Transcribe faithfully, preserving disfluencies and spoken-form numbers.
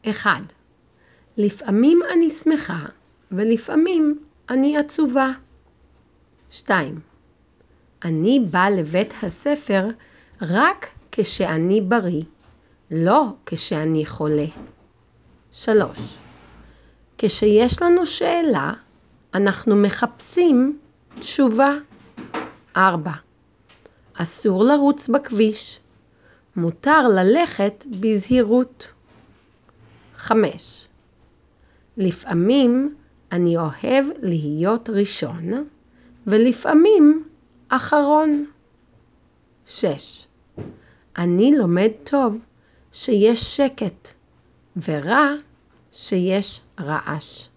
אחד. לפעמים אני שמחה ולפעמים אני עצובה. שתיים. אני בא לבית הספר רק כשאני בריא, לא כשאני חולה. שלוש. כשיש לנו שאלה, אנחנו מחפשים תשובה. ארבע. אסור לרוץ בכביש, מותר ללכת בזהירות. חמש. לפעמים אני אוהב להיות ראשון, ולפעמים אחרון. שש. אני לומד טוב שיש שקט, ורע שיש רעש.